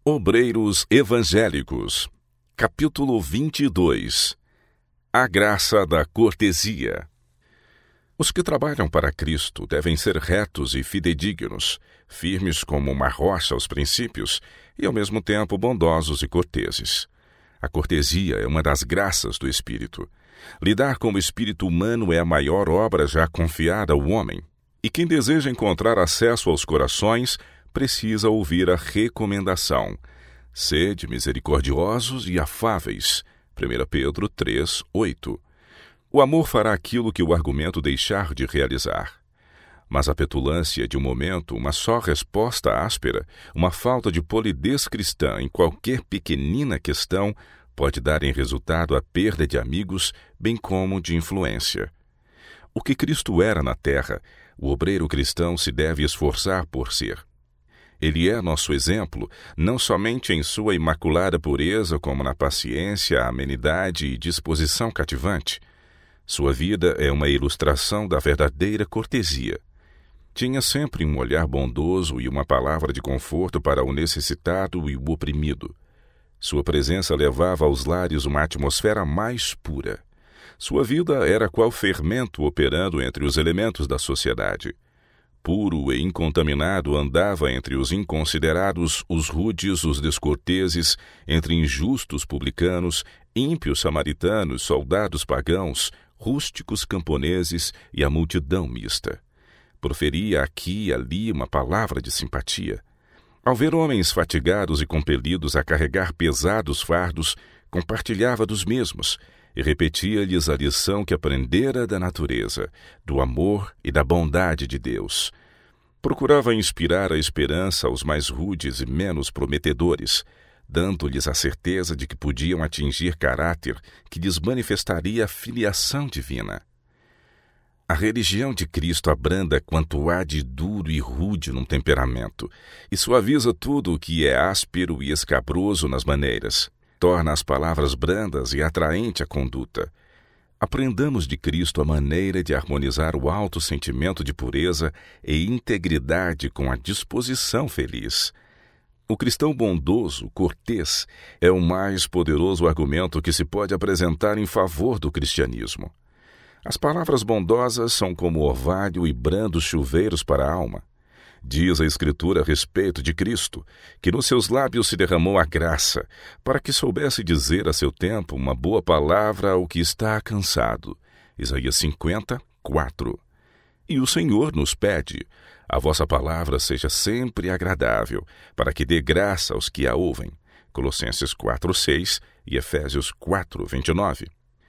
Obreiros Evangélicos, capítulo 22. A graça da cortesia. Os que trabalham para Cristo devem ser retos e fidedignos, firmes como uma rocha aos princípios e, ao mesmo tempo, bondosos e corteses. A cortesia é uma das graças do Espírito. Lidar com o espírito humano é a maior obra já confiada ao homem. E quem deseja encontrar acesso aos corações precisa ouvir a recomendação: sede misericordiosos e afáveis. 1 Pedro 3, 8. O amor fará aquilo que o argumento deixar de realizar. Mas a petulância de um momento, uma só resposta áspera, uma falta de polidez cristã em qualquer pequenina questão, pode dar em resultado a perda de amigos, bem como de influência. O que Cristo era na terra, o obreiro cristão se deve esforçar por ser. Ele é nosso exemplo, não somente em sua imaculada pureza, como na paciência, amenidade e disposição cativante. Sua vida é uma ilustração da verdadeira cortesia. Tinha sempre um olhar bondoso e uma palavra de conforto para o necessitado e o oprimido. Sua presença levava aos lares uma atmosfera mais pura. Sua vida era qual fermento operando entre os elementos da sociedade. Puro e incontaminado andava entre os inconsiderados, os rudes, os descorteses, entre injustos publicanos, ímpios samaritanos, soldados pagãos, rústicos camponeses e a multidão mista. Proferia aqui e ali uma palavra de simpatia. Ao ver homens fatigados e compelidos a carregar pesados fardos, compartilhava dos mesmos e repetia-lhes a lição que aprendera da natureza, do amor e da bondade de Deus. Procurava inspirar a esperança aos mais rudes e menos prometedores, dando-lhes a certeza de que podiam atingir caráter que lhes manifestaria a filiação divina. A religião de Cristo abranda quanto há de duro e rude num temperamento, e suaviza tudo o que é áspero e escabroso nas maneiras. Torna as palavras brandas e atraente a conduta. Aprendamos de Cristo a maneira de harmonizar o alto sentimento de pureza e integridade com a disposição feliz. O cristão bondoso, cortês, é o mais poderoso argumento que se pode apresentar em favor do cristianismo. As palavras bondosas são como orvalho e brandos chuveiros para a alma. Diz a Escritura a respeito de Cristo, que nos seus lábios se derramou a graça, para que soubesse dizer a seu tempo uma boa palavra ao que está cansado. Isaías 50, 4. E o Senhor nos pede: a vossa palavra seja sempre agradável, para que dê graça aos que a ouvem. Colossenses 4, 6 e Efésios 4, 29.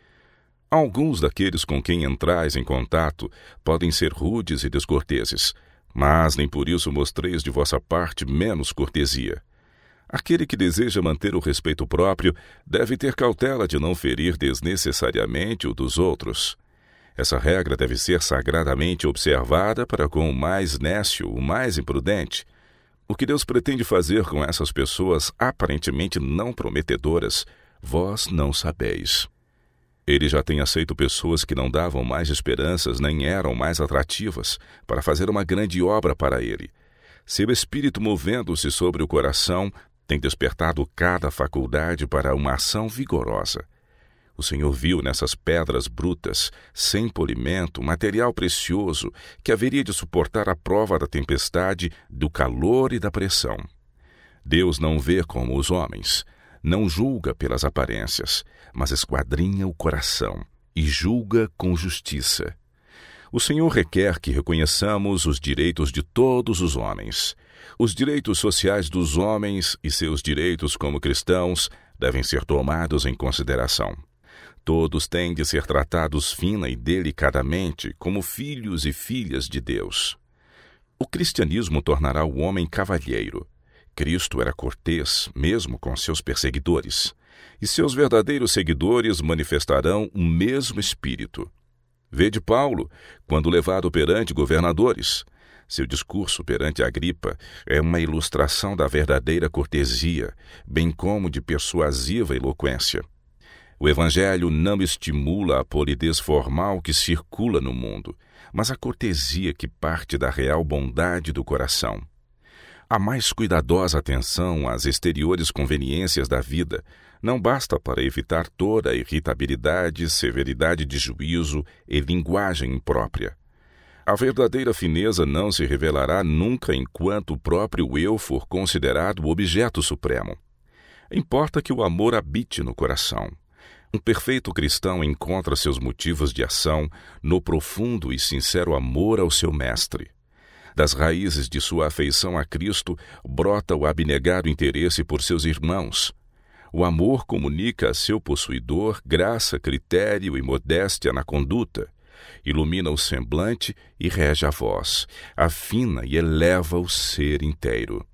Alguns daqueles com quem entrais em contato podem ser rudes e descorteses, mas nem por isso mostreis de vossa parte menos cortesia. Aquele que deseja manter o respeito próprio deve ter cautela de não ferir desnecessariamente o dos outros. Essa regra deve ser sagradamente observada para com o mais nécio, o mais imprudente. O que Deus pretende fazer com essas pessoas aparentemente não prometedoras, vós não sabeis. Ele já tem aceito pessoas que não davam mais esperanças nem eram mais atrativas para fazer uma grande obra para ele. Seu espírito, movendo-se sobre o coração, tem despertado cada faculdade para uma ação vigorosa. O Senhor viu nessas pedras brutas, sem polimento, material precioso que haveria de suportar a prova da tempestade, do calor e da pressão. Deus não vê como os homens. Não julga pelas aparências, mas esquadrinha o coração e julga com justiça. O Senhor requer que reconheçamos os direitos de todos os homens. Os direitos sociais dos homens e seus direitos como cristãos devem ser tomados em consideração. Todos têm de ser tratados fina e delicadamente como filhos e filhas de Deus. O cristianismo tornará o homem cavalheiro. Cristo era cortês, mesmo com seus perseguidores, e seus verdadeiros seguidores manifestarão o mesmo espírito. Vede Paulo, quando levado perante governadores. Seu discurso perante Agripa é uma ilustração da verdadeira cortesia, bem como de persuasiva eloquência. O Evangelho não estimula a polidez formal que circula no mundo, mas a cortesia que parte da real bondade do coração. A mais cuidadosa atenção às exteriores conveniências da vida não basta para evitar toda a irritabilidade, severidade de juízo e linguagem imprópria. A verdadeira fineza não se revelará nunca enquanto o próprio eu for considerado o objeto supremo. Importa que o amor habite no coração. Um perfeito cristão encontra seus motivos de ação no profundo e sincero amor ao seu mestre. Das raízes de sua afeição a Cristo brota o abnegado interesse por seus irmãos. O amor comunica a seu possuidor graça, critério e modéstia na conduta. Ilumina o semblante e rege a voz, afina e eleva o ser inteiro.